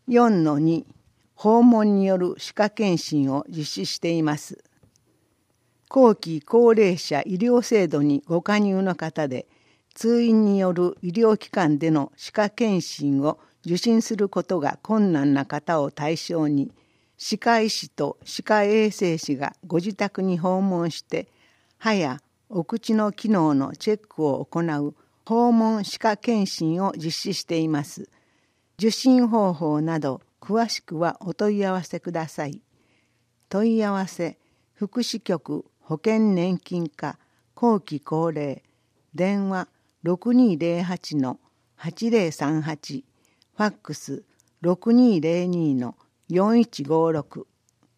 4-2 訪問による歯科検診を実施しています。後期高齢者医療制度にご加入の方で、通院による医療機関での歯科検診を受診することが困難な方を対象に、歯科医師と歯科衛生士がご自宅に訪問して、歯やお口の機能のチェックを行う訪問歯科検診を実施しています。受診方法など詳しくはお問い合わせください。問い合わせ福祉局保険年金課後期高齢電話 6208-8038 ファックス 6202-4156